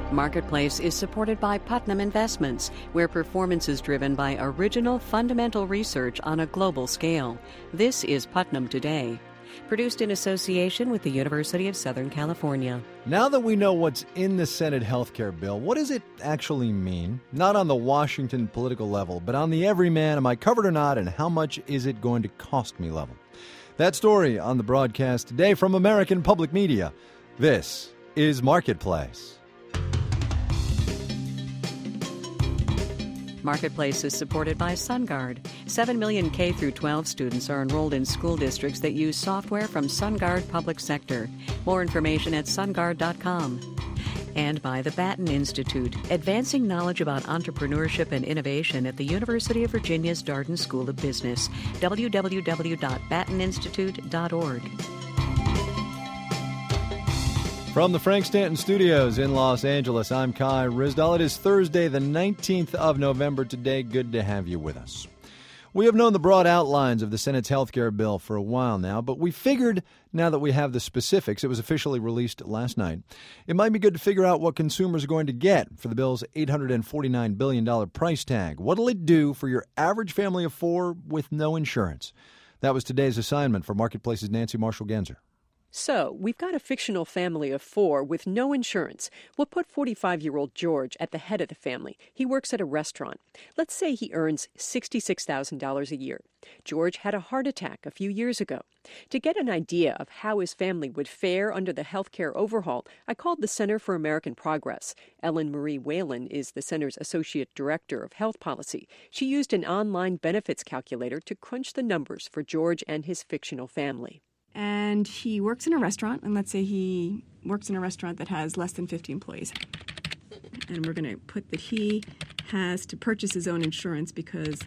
Marketplace is supported by Putnam Investments, where performance is driven by original fundamental research on a global scale. This is Putnam Today, produced in association with the University of Southern California. Now that we know what's in the Senate health care bill, what does it actually mean? Not on the Washington political level, but on the everyman, am I covered or not, and how much is it going to cost me level? That story on the broadcast today from American Public Media. This is Marketplace. Marketplace is supported by SunGard. 7 million K-12 students are enrolled in school districts that use software from SunGard Public Sector. More information at sungard.com. And by the Batten Institute, advancing knowledge about entrepreneurship and innovation at the University of Virginia's Darden School of Business. www.batteninstitute.org. From the Frank Stanton Studios in Los Angeles, I'm Kai Ryssdal. It is Thursday, the 19th of November today. Good to have you with us. We have known the broad outlines of the Senate's health care bill for a while now, but we figured now that we have the specifics, it was officially released last night, it might be good to figure out what consumers are going to get for the bill's $849 billion price tag. What'll it do for your average family of four with no insurance? That was today's assignment for Marketplace's Nancy Marshall-Genzer. So, we've got a fictional family of four with no insurance. We'll put 45-year-old George at the head of the family. He works at a restaurant. Let's say he earns $66,000 a year. George had a heart attack a few years ago. To get an idea of how his family would fare under the health care overhaul, I called the Center for American Progress. Ellen Marie Whalen is the center's associate director of health policy. She used an online benefits calculator to crunch the numbers for George and his fictional family. And he works in a restaurant, and let's say he works in a restaurant that has less than 50 employees. And we're going to put that he has to purchase his own insurance because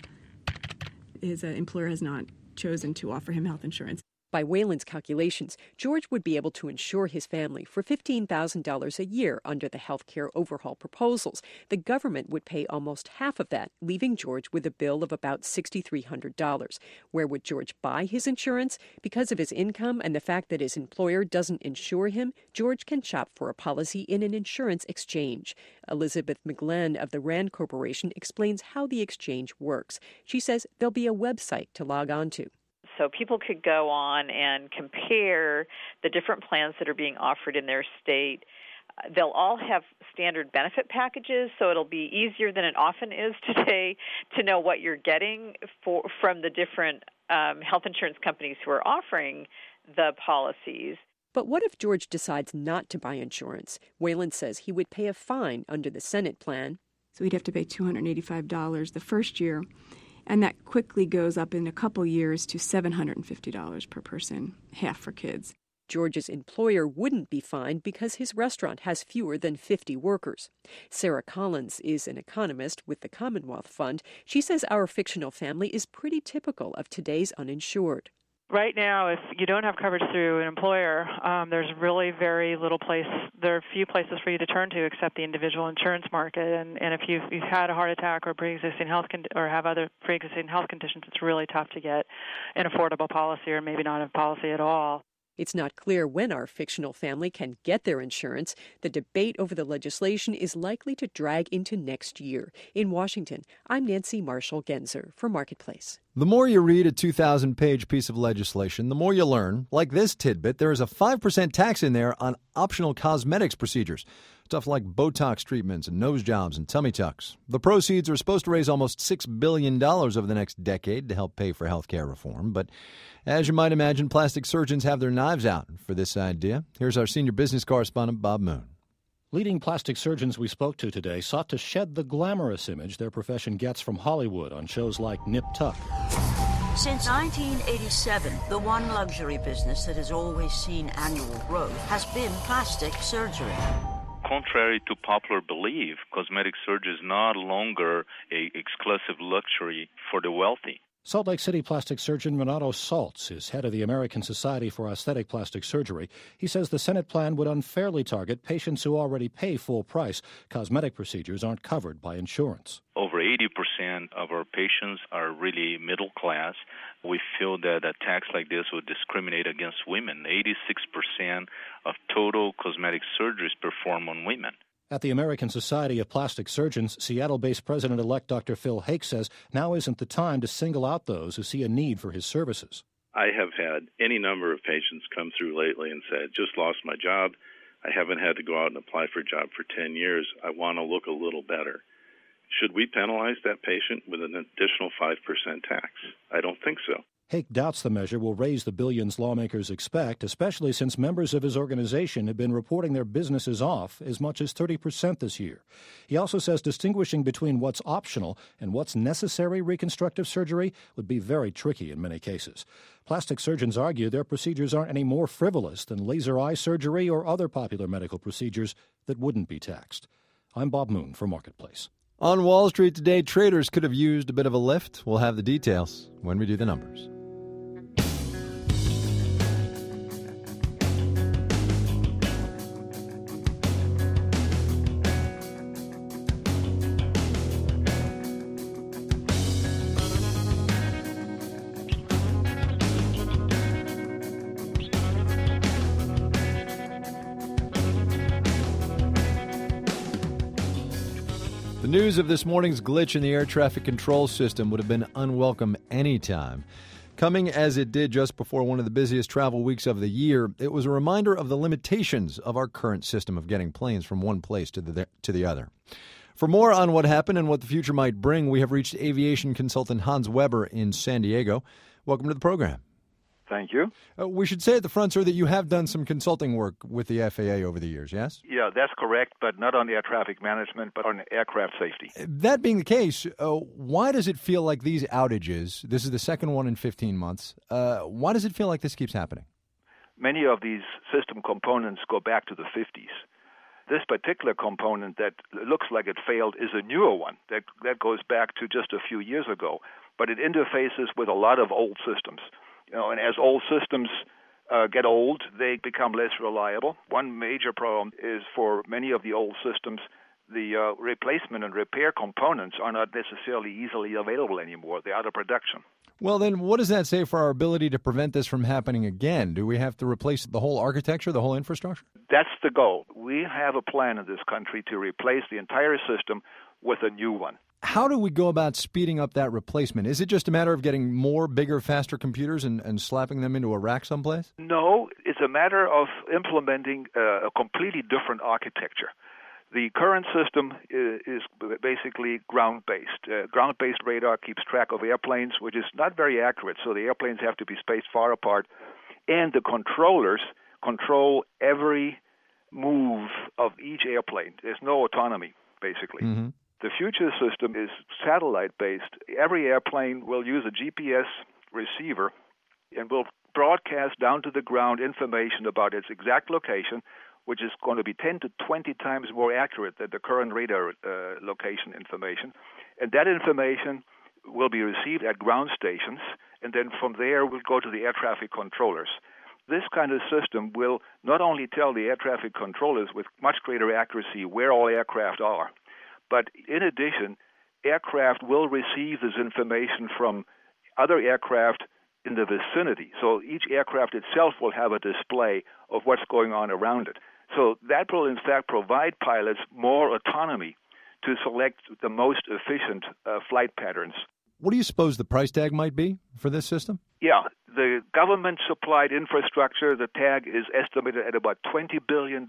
his employer has not chosen to offer him health insurance. By Whalen's calculations, George would be able to insure his family for $15,000 a year under the health care overhaul proposals. The government would pay almost half of that, leaving George with a bill of about $6,300. Where would George buy his insurance? Because of his income and the fact that his employer doesn't insure him, George can shop for a policy in an insurance exchange. Elizabeth McGlenn of the RAND Corporation explains how the exchange works. She says there'll be a website to log on to. So people could go on and compare the different plans that are being offered in their state. They'll all have standard benefit packages, so it'll be easier than it often is today to know what you're getting from the different health insurance companies who are offering the policies. But what if George decides not to buy insurance? Whalen says he would pay a fine under the Senate plan. So he'd have to pay $285 the first year. And that quickly goes up in a couple years to $750 per person, half for kids. George's employer wouldn't be fined because his restaurant has fewer than 50 workers. Sarah Collins is an economist with the Commonwealth Fund. She says our fictional family is pretty typical of today's uninsured. Right now, if you don't have coverage through an employer, there's really very little place. There are few places for you to turn to except the individual insurance market. And if you've had a heart attack or pre-existing health or have other pre-existing health conditions, it's really tough to get an affordable policy or maybe not a policy at all. It's not clear when our fictional family can get their insurance. The debate over the legislation is likely to drag into next year. In Washington, I'm Nancy Marshall-Genzer for Marketplace. The more you read a 2,000-page piece of legislation, the more you learn. Like this tidbit, there is a 5% tax in there on optional cosmetics procedures. Stuff like Botox treatments and nose jobs and tummy tucks. The proceeds are supposed to raise almost $6 billion over the next decade to help pay for health care reform. But as you might imagine, plastic surgeons have their knives out for this idea. Here's our senior business correspondent, Bob Moon. Leading plastic surgeons we spoke to today sought to shed the glamorous image their profession gets from Hollywood on shows like Nip Tuck. Since 1987, the one luxury business that has always seen annual growth has been plastic surgery. Contrary to popular belief, cosmetic surgery is no longer an exclusive luxury for the wealthy. Salt Lake City plastic surgeon Renato Saltz is head of the American Society for Aesthetic Plastic Surgery. He says the Senate plan would unfairly target patients who already pay full price. Cosmetic procedures aren't covered by insurance. Over 80% of our patients are really middle class. We feel that a tax like this would discriminate against women. 86% of total cosmetic surgeries performed on women. At the American Society of Plastic Surgeons, Seattle-based President-elect Dr. Phil Hake says now isn't the time to single out those who see a need for his services. I have had any number of patients come through lately and said, just lost my job. I haven't had to go out and apply for a job for 10 years. I want to look a little better. Should we penalize that patient with an additional 5% tax? I don't think so. Hake doubts the measure will raise the billions lawmakers expect, especially since members of his organization have been reporting their businesses off as much as 30% this year. He also says distinguishing between what's optional and what's necessary reconstructive surgery would be very tricky in many cases. Plastic surgeons argue their procedures aren't any more frivolous than laser eye surgery or other popular medical procedures that wouldn't be taxed. I'm Bob Moon for Marketplace. On Wall Street today, traders could have used a bit of a lift. We'll have the details when we do the numbers. The news of this morning's glitch in the air traffic control system would have been unwelcome anytime. Coming as it did just before one of the busiest travel weeks of the year, it was a reminder of the limitations of our current system of getting planes from one place to the other. For more on what happened and what the future might bring, we have reached aviation consultant Hans Weber in San Diego. Welcome to the program. Thank you. We should say at the front, sir, that you have done some consulting work with the FAA over the years, yes? Yeah, that's correct, but not on air traffic management, but on aircraft safety. That being the case, why does it feel like these outages, this is the second one in 15 months, why does it feel like this keeps happening? Many of these system components go back to the 50s. This particular component that looks like it failed is a newer one that goes back to just a few years ago, but it interfaces with a lot of old systems. And as old systems get old, they become less reliable. One major problem is for many of the old systems, the replacement and repair components are not necessarily easily available anymore. They're out of production. Well, then what does that say for our ability to prevent this from happening again? Do we have to replace the whole architecture, the whole infrastructure? That's the goal. We have a plan in this country to replace the entire system with a new one. How do we go about speeding up that replacement? Is it just a matter of getting more, bigger, faster computers and slapping them into a rack someplace? No, it's a matter of implementing a completely different architecture. The current system is basically ground-based. Ground-based radar keeps track of airplanes, which is not very accurate, so the airplanes have to be spaced far apart. And the controllers control every move of each airplane. There's no autonomy, basically. Mm-hmm. The future system is satellite-based. Every airplane will use a GPS receiver and will broadcast down to the ground information about its exact location, which is going to be 10 to 20 times more accurate than the current radar location information. And that information will be received at ground stations, and then from there will go to the air traffic controllers. This kind of system will not only tell the air traffic controllers with much greater accuracy where all aircraft are, but in addition, aircraft will receive this information from other aircraft in the vicinity. So each aircraft itself will have a display of what's going on around it. So that will, in fact, provide pilots more autonomy to select the most efficient flight patterns. What do you suppose the price tag might be for this system? Yeah, the government-supplied infrastructure, the tag is estimated at about $20 billion.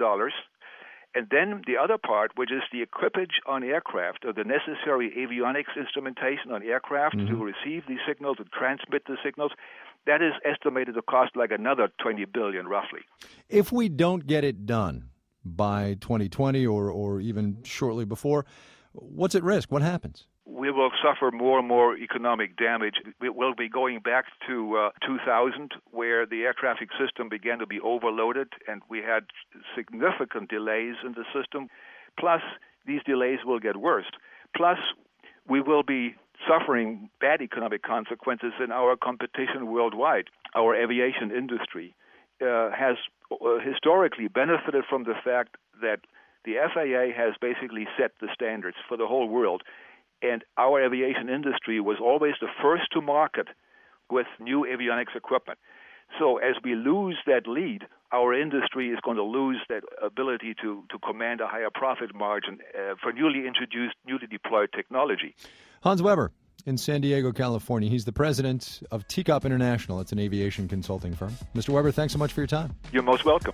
And then the other part, which is the equipage on aircraft, or the necessary avionics instrumentation on aircraft to receive these signals, to transmit the signals, that is estimated to cost like another $20 billion, roughly. If we don't get it done by 2020 or even shortly before, what's at risk? What happens? We will suffer more and more economic damage. We will be going back to 2000, where the air traffic system began to be overloaded, and we had significant delays in the system. Plus, these delays will get worse. Plus, we will be suffering bad economic consequences in our competition worldwide. Our aviation industry has historically benefited from the fact that the FAA has basically set the standards for the whole world. And our aviation industry was always the first to market with new avionics equipment. So as we lose that lead, our industry is going to lose that ability to command a higher profit margin for newly introduced, newly deployed technology. Hans Weber in San Diego, California. He's the president of TCOP International. It's an aviation consulting firm. Mr. Weber, thanks so much for your time. You're most welcome.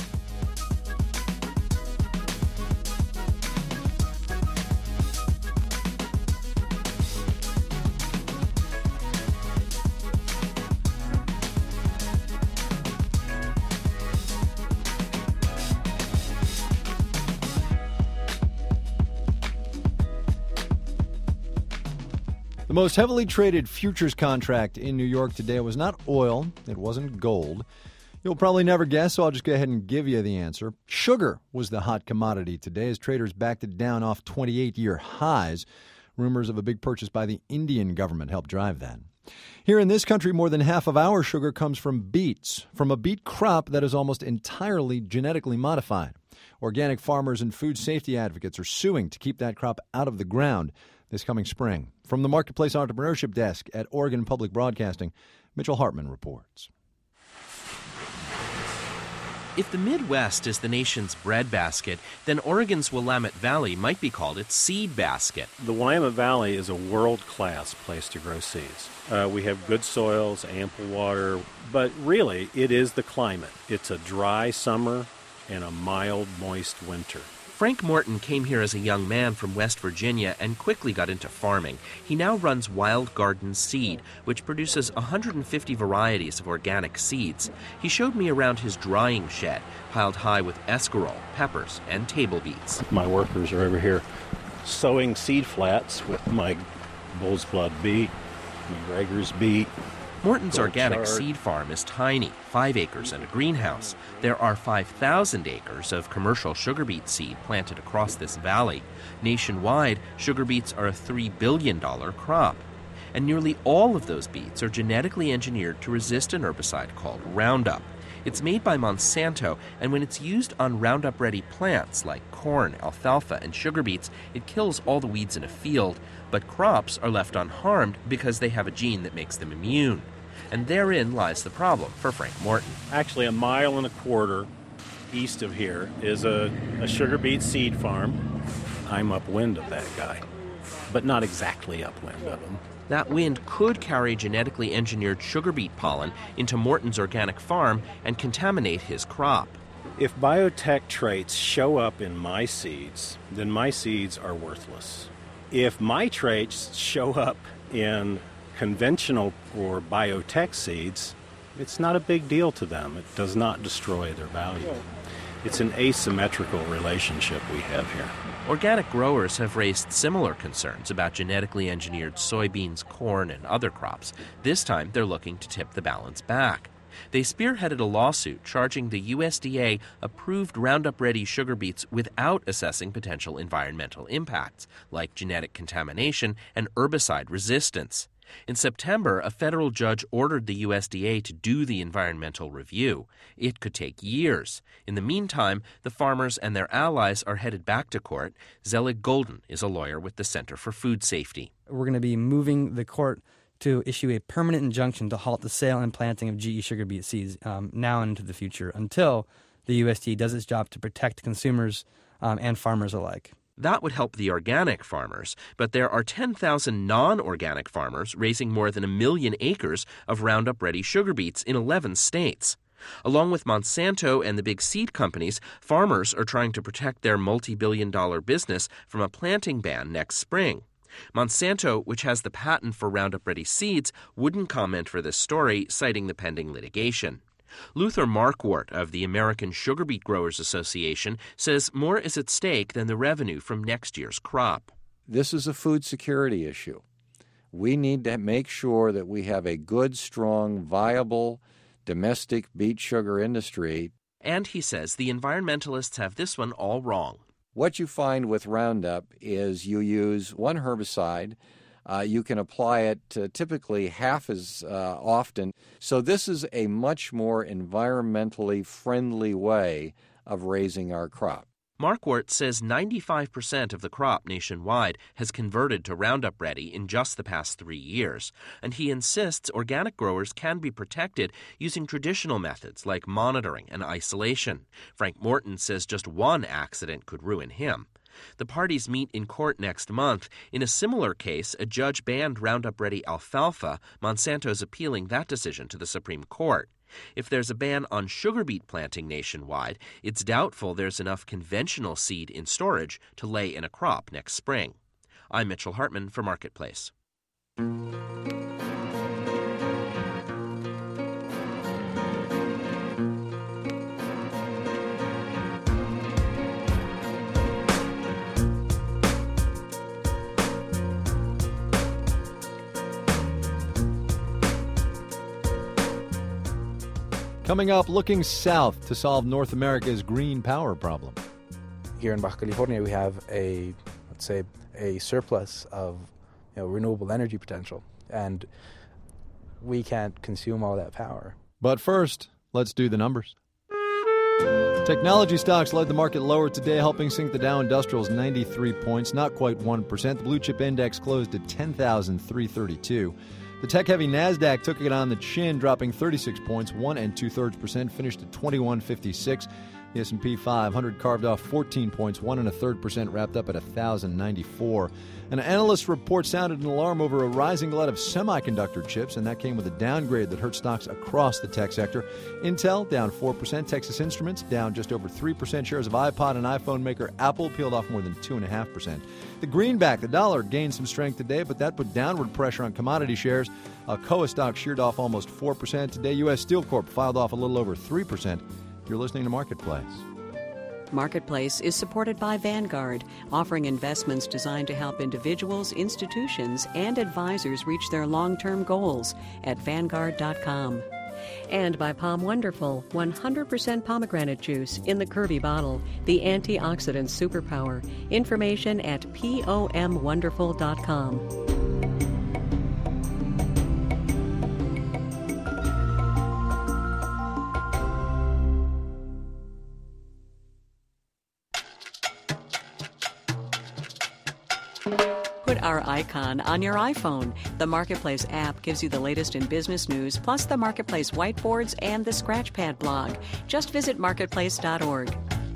The most heavily traded futures contract in New York today was not oil. It wasn't gold. You'll probably never guess, so I'll just go ahead and give you the answer. Sugar was the hot commodity today as traders backed it down off 28-year highs. Rumors of a big purchase by the Indian government helped drive that. Here in this country, more than half of our sugar comes from beets, from a beet crop that is almost entirely genetically modified. Organic farmers and food safety advocates are suing to keep that crop out of the ground this coming spring. From the Marketplace Entrepreneurship Desk at Oregon Public Broadcasting, Mitchell Hartman reports. If the Midwest is the nation's breadbasket, then Oregon's Willamette Valley might be called its seed basket. The Willamette Valley is a world-class place to grow seeds. We have good soils, ample water, but really it is the climate. It's a dry summer and a mild, moist winter. Frank Morton came here as a young man from West Virginia and quickly got into farming. He now runs Wild Garden Seed, which produces 150 varieties of organic seeds. He showed me around his drying shed, piled high with escarole, peppers, and table beets. My workers are over here sowing seed flats with my bull's blood beet, my Rager's beet. Morton's organic chard. seed farm is tiny, 5 acres and a greenhouse. There are 5,000 acres of commercial sugar beet seed planted across this valley. Nationwide, sugar beets are a $3 billion crop. And nearly all of those beets are genetically engineered to resist an herbicide called Roundup. It's made by Monsanto, and when it's used on Roundup-ready plants like corn, alfalfa, and sugar beets, it kills all the weeds in a field, but crops are left unharmed because they have a gene that makes them immune. And therein lies the problem for Frank Morton. Actually, 1.25 miles east of here is a sugar beet seed farm. I'm upwind of that guy, but not exactly upwind of him. That wind could carry genetically engineered sugar beet pollen into Morton's organic farm and contaminate his crop. If biotech traits show up in my seeds, then my seeds are worthless. If my traits show up in conventional or biotech seeds, it's not a big deal to them. It does not destroy their value. It's an asymmetrical relationship we have here. Organic growers have raised similar concerns about genetically engineered soybeans, corn, and other crops. This time, they're looking to tip the balance back. They spearheaded a lawsuit charging the USDA approved Roundup-ready sugar beets without assessing potential environmental impacts, like genetic contamination and herbicide resistance. In September, a federal judge ordered the USDA to do the environmental review. It could take years. In the meantime, the farmers and their allies are headed back to court. Zelig Golden is a lawyer with the Center for Food Safety. We're going to be moving the court to issue a permanent injunction to halt the sale and planting of GE sugar beet seeds now and into the future until the USDA does its job to protect consumers and farmers alike. That would help the organic farmers, but there are 10,000 non-organic farmers raising more than 1 million acres of Roundup-ready sugar beets in 11 states. Along with Monsanto and the big seed companies, farmers are trying to protect their multi-billion-dollar business from a planting ban next spring. Monsanto, which has the patent for Roundup-ready seeds, wouldn't comment for this story, citing the pending litigation. Luther Markwart of the American Sugar Beet Growers Association says more is at stake than the revenue from next year's crop. This is a food security issue. We need to make sure that we have a good, strong, viable domestic beet sugar industry. And he says the environmentalists have this one all wrong. What you find with Roundup is you use one herbicide. You can apply it typically half as often. So this is a much more environmentally friendly way of raising our crop. Marquardt says 95% of the crop nationwide has converted to Roundup Ready in just the past 3 years, and he insists organic growers can be protected using traditional methods like monitoring and isolation. Frank Morton says just one accident could ruin him. The parties meet in court next month. In a similar case, a judge banned Roundup Ready alfalfa. Monsanto's appealing that decision to the Supreme Court. If there's a ban on sugar beet planting nationwide, it's doubtful there's enough conventional seed in storage to lay in a crop next spring. I'm Mitchell Hartman for Marketplace. Coming up, looking south to solve North America's green power problem. Here in Baja California, we have a surplus of renewable energy potential, and we can't consume all that power. But first, let's do the numbers. Technology stocks led the market lower today, helping sink the Dow Industrials 93 points, not quite 1%. The blue chip index closed at 10,332. The tech-heavy NASDAQ took it on the chin, dropping 36 points, 1 2/3%, finished at 2156. The S&P 500 carved off 14 points, 1 1/3%, wrapped up at 1,094. An analyst report sounded an alarm over a rising glut of semiconductor chips, and that came with a downgrade that hurt stocks across the tech sector. Intel down 4%, Texas Instruments down just over 3%. Shares of iPod and iPhone maker Apple peeled off more than 2.5%. The greenback, the dollar, gained some strength today, but that put downward pressure on commodity shares. Alcoa stock sheared off almost 4%. Today, U.S. Steel Corp filed off a little over 3%. You're listening to Marketplace. Marketplace is supported by Vanguard, offering investments designed to help individuals, institutions, and advisors reach their long-term goals at Vanguard.com. And by Palm Wonderful, 100% pomegranate juice in the curvy bottle, the antioxidant superpower. Information at POMWonderful.com. Put our icon on your iPhone. The Marketplace app gives you the latest in business news, plus the Marketplace whiteboards and the Scratchpad blog. Just visit marketplace.org.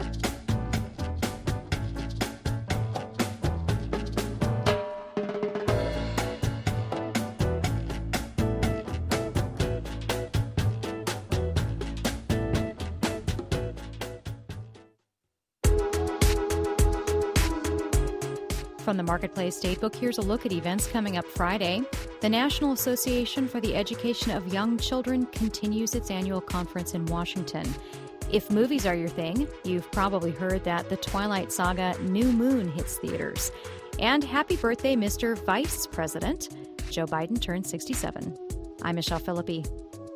From the Marketplace Datebook, here's a look at events coming up Friday. The National Association for the Education of Young Children continues its annual conference in Washington. If movies are your thing, you've probably heard that the Twilight Saga New Moon hits theaters. And happy birthday, Mr. Vice President. Joe Biden turned 67. I'm Michelle Philippi.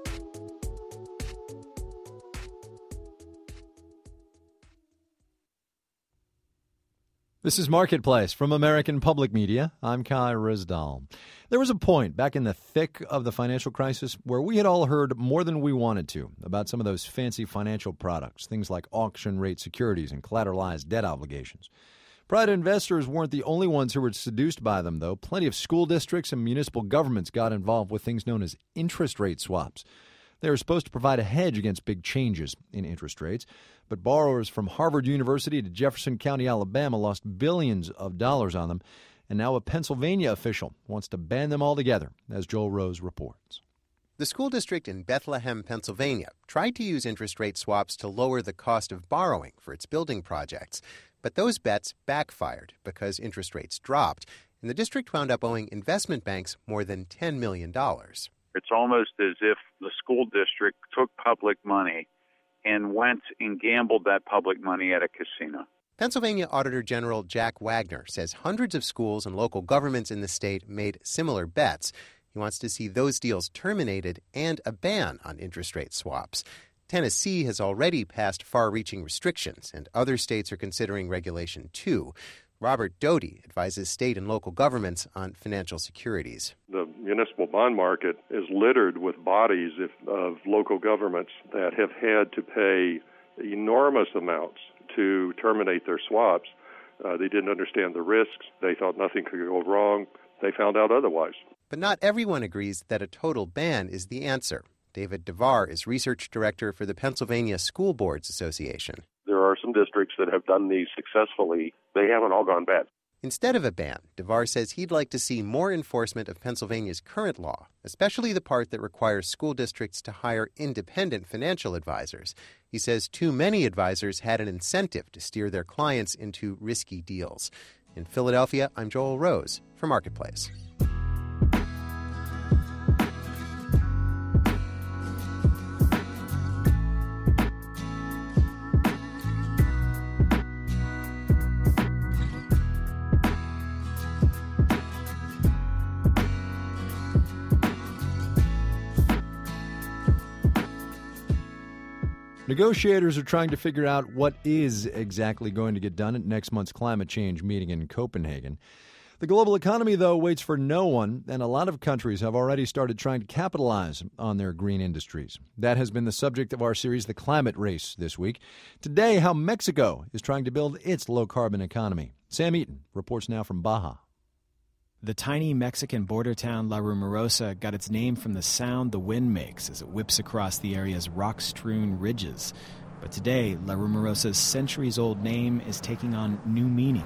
This is Marketplace from American Public Media. I'm Kai Ryssdal. There was a point back in the thick of the financial crisis where we had all heard more than we wanted to about some of those fancy financial products, things like auction rate securities and collateralized debt obligations. Private investors weren't the only ones who were seduced by them, though. Plenty of school districts and municipal governments got involved with things known as interest rate swaps. They were supposed to provide a hedge against big changes in interest rates, but borrowers from Harvard University to Jefferson County, Alabama lost billions of dollars on them, and now a Pennsylvania official wants to ban them altogether, as Joel Rose reports. The school district in Bethlehem, Pennsylvania, tried to use interest rate swaps to lower the cost of borrowing for its building projects, but those bets backfired because interest rates dropped, and the district wound up owing investment banks more than $10 million. It's almost as if the school district took public money and went and gambled that public money at a casino. Pennsylvania Auditor General Jack Wagner says hundreds of schools and local governments in the state made similar bets. He wants to see those deals terminated and a ban on interest rate swaps. Tennessee has already passed far-reaching restrictions, and other states are considering regulation too. Robert Doty advises state and local governments on financial securities. The municipal bond market is littered with bodies of local governments that have had to pay enormous amounts to terminate their swaps. They didn't understand the risks. They thought nothing could go wrong. They found out otherwise. But not everyone agrees that a total ban is the answer. David DeVar is research director for the Pennsylvania School Boards Association. There are some districts that have done these successfully. They haven't all gone bad. Instead of a ban, DeVar says he'd like to see more enforcement of Pennsylvania's current law, especially the part that requires school districts to hire independent financial advisors. He says too many advisors had an incentive to steer their clients into risky deals. In Philadelphia, I'm Joel Rose for Marketplace. Negotiators are trying to figure out what is exactly going to get done at next month's climate change meeting in Copenhagen. The global economy, though, waits for no one, and a lot of countries have already started trying to capitalize on their green industries. That has been the subject of our series, The Climate Race, this week. Today, how Mexico is trying to build its low-carbon economy. Sam Eaton reports now from Baja. The tiny Mexican border town La Rumorosa got its name from the sound the wind makes as it whips across the area's rock-strewn ridges. But today, La Rumorosa's centuries-old name is taking on new meaning.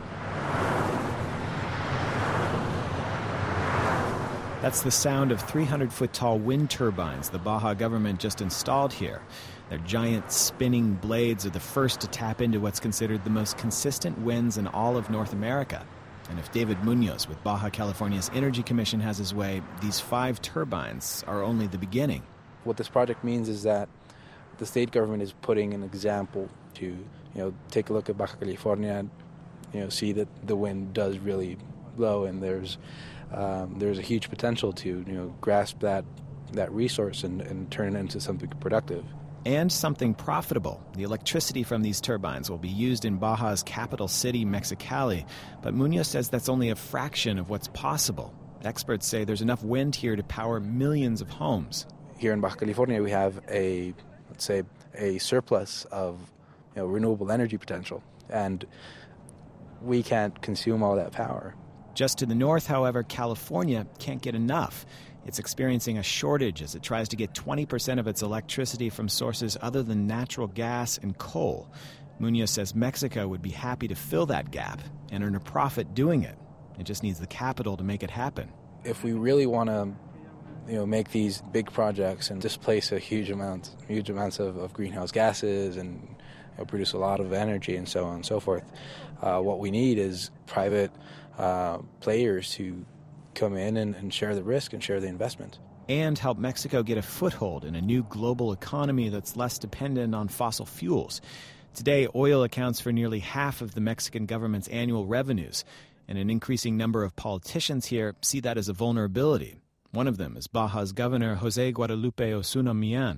That's the sound of 300-foot-tall wind turbines the Baja government just installed here. Their giant spinning blades are the first to tap into what's considered the most consistent winds in all of North America. And if David Munoz with Baja California's Energy Commission has his way, these 5 turbines are only the beginning. What this project means is that the state government is putting an example to, take a look at Baja California and, see that the wind does really blow, and there's a huge potential to, grasp that resource and turn it into something productive. And something profitable. The electricity from these turbines will be used in Baja's capital city, Mexicali, but Munoz says that's only a fraction of what's possible. Experts say there's enough wind here to power millions of homes. Here in Baja California, we have a surplus of renewable energy potential, and we can't consume all that power. Just to the north, however, California can't get enough. It's experiencing a shortage as it tries to get 20% of its electricity from sources other than natural gas and coal. Munoz says Mexico would be happy to fill that gap and earn a profit doing it. It just needs the capital to make it happen. If we really want to make these big projects and displace huge amounts of greenhouse gases and produce a lot of energy and so on and so forth, what we need is private players to come in and share the risk and share the investment. And help Mexico get a foothold in a new global economy that's less dependent on fossil fuels. Today, oil accounts for nearly half of the Mexican government's annual revenues, and an increasing number of politicians here see that as a vulnerability. One of them is Baja's governor, José Guadalupe Osuna Millán.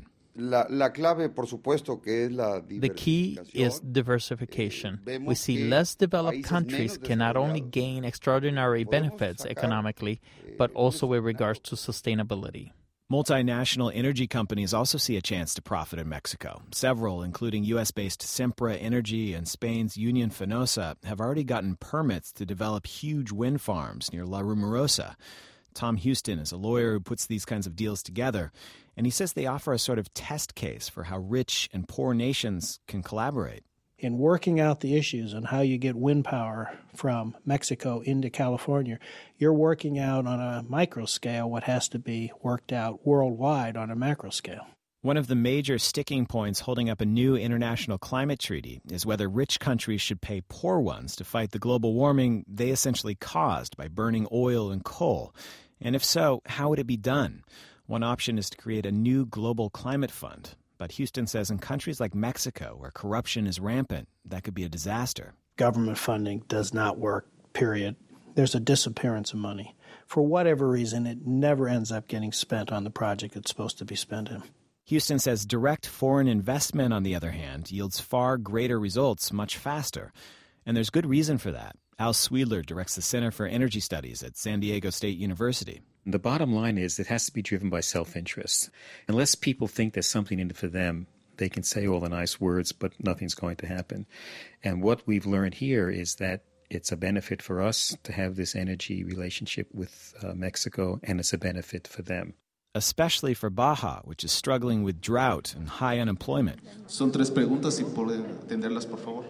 The key is diversification. We see less developed countries can not only gain extraordinary benefits economically, but also with regards to sustainability. Multinational energy companies also see a chance to profit in Mexico. Several, including U.S.-based Sempra Energy and Spain's Union Fenosa, have already gotten permits to develop huge wind farms near La Rumorosa. Tom Houston is a lawyer who puts these kinds of deals together, and he says they offer a sort of test case for how rich and poor nations can collaborate. In working out the issues on how you get wind power from Mexico into California, you're working out on a micro scale what has to be worked out worldwide on a macro scale. One of the major sticking points holding up a new international climate treaty is whether rich countries should pay poor ones to fight the global warming they essentially caused by burning oil and coal. And if so, how would it be done? One option is to create a new global climate fund. But Houston says in countries like Mexico, where corruption is rampant, that could be a disaster. Government funding does not work, period. There's a disappearance of money. For whatever reason, it never ends up getting spent on the project it's supposed to be spent in. Houston says direct foreign investment, on the other hand, yields far greater results much faster. And there's good reason for that. Al Sweedler directs the Center for Energy Studies at San Diego State University. The bottom line is it has to be driven by self-interest. Unless people think there's something in it for them, they can say all the nice words, but nothing's going to happen. And what we've learned here is that it's a benefit for us to have this energy relationship with Mexico, and it's a benefit for them. Especially for Baja, which is struggling with drought and high unemployment. Son tres preguntas, si puede atenderlas, por favor.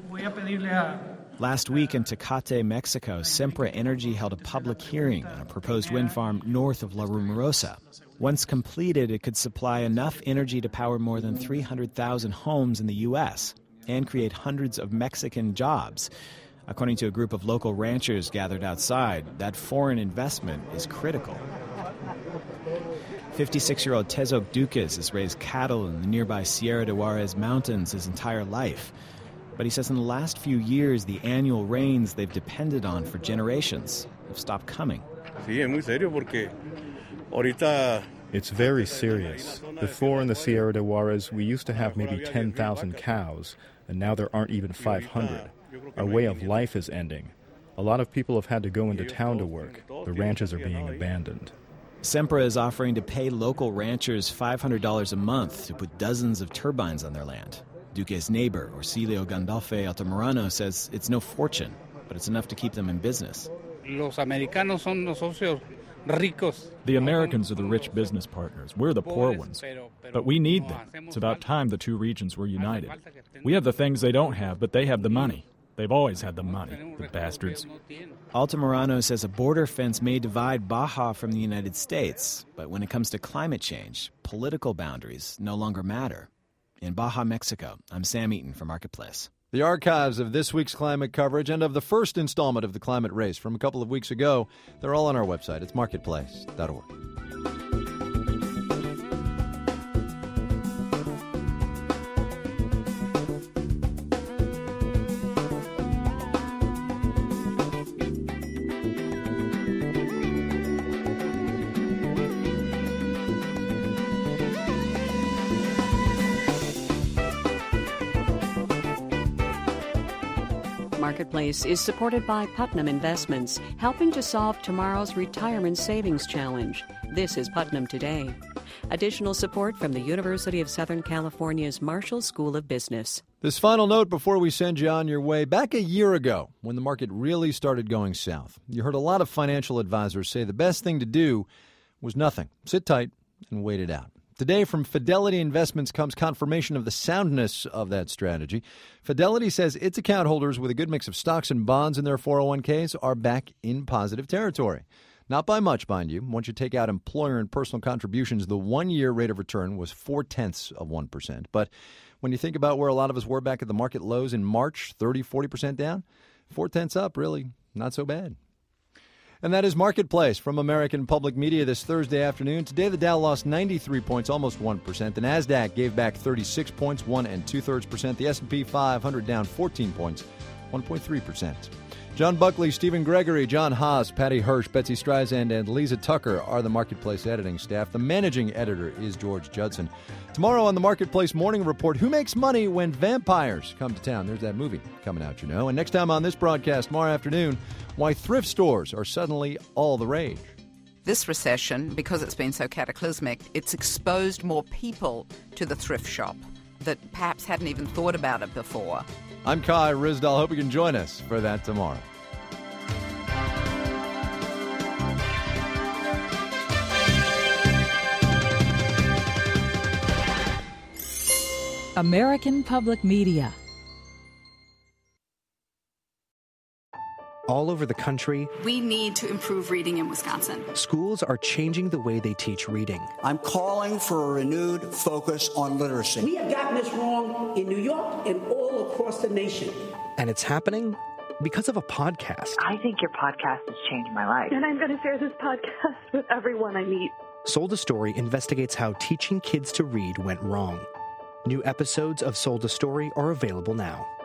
Last week in Tecate, Mexico, Sempra Energy held a public hearing on a proposed wind farm north of La Rumorosa. Once completed, it could supply enough energy to power more than 300,000 homes in the U.S. and create hundreds of Mexican jobs. According to a group of local ranchers gathered outside, that foreign investment is critical. 56-year-old Tezoc Duques has raised cattle in the nearby Sierra de Juarez Mountains his entire life. But he says in the last few years, the annual rains they've depended on for generations have stopped coming. It's very serious. Before in the Sierra de Juarez, we used to have maybe 10,000 cows, and now there aren't even 500. Our way of life is ending. A lot of people have had to go into town to work. The ranches are being abandoned. Sempra is offering to pay local ranchers $500 a month to put dozens of turbines on their land. Duque's neighbor, Orsilio Gandolfe Altamirano, says it's no fortune, but it's enough to keep them in business. Los americanos son los socios ricos. The Americans are the rich business partners. We're the poor ones. But we need them. It's about time the two regions were united. We have the things they don't have, but they have the money. They've always had the money, the bastards. Altamirano says a border fence may divide Baja from the United States, but when it comes to climate change, political boundaries no longer matter. In Baja, Mexico, I'm Sam Eaton for Marketplace. The archives of this week's climate coverage and of the first installment of the climate race from a couple of weeks ago, they're all on our website. It's marketplace.org. Marketplace is supported by Putnam Investments, helping to solve tomorrow's retirement savings challenge. This is Putnam Today. Additional support from the University of Southern California's Marshall School of Business. This final note before we send you on your way. Back a year ago, when the market really started going south, you heard a lot of financial advisors say the best thing to do was nothing. Sit tight and wait it out. Today, from Fidelity Investments comes confirmation of the soundness of that strategy. Fidelity says its account holders with a good mix of stocks and bonds in their 401ks are back in positive territory. Not by much, mind you. Once you take out employer and personal contributions, the one-year rate of return was 0.4%. But when you think about where a lot of us were back at the market lows in March, 30-40% down, 0.4 up, really not so bad. And that is Marketplace from American Public Media this Thursday afternoon. Today, the Dow lost 93 points, almost 1%. The NASDAQ gave back 36 points, 1 2/3%. The S&P 500 down 14 points, 1.3%. John Buckley, Stephen Gregory, John Haas, Patty Hirsch, Betsy Streisand, and Lisa Tucker are the Marketplace editing staff. The managing editor is George Judson. Tomorrow on the Marketplace Morning Report, who makes money when vampires come to town? There's that movie coming out, you know. And next time on this broadcast tomorrow afternoon, why thrift stores are suddenly all the rage. This recession, because it's been so cataclysmic, it's exposed more people to the thrift shop that perhaps hadn't even thought about it before. I'm Kai Ryssdal. Hope you can join us for that tomorrow. American Public Media. All over the country, we need to improve reading in Wisconsin. Schools are changing the way they teach reading. I'm calling for a renewed focus on literacy. We have gotten this wrong in New York and all across the nation. And it's happening because of a podcast. I think your podcast has changed my life. And I'm going to share this podcast with everyone I meet. Sold a Story investigates how teaching kids to read went wrong. New episodes of Sold a Story are available now.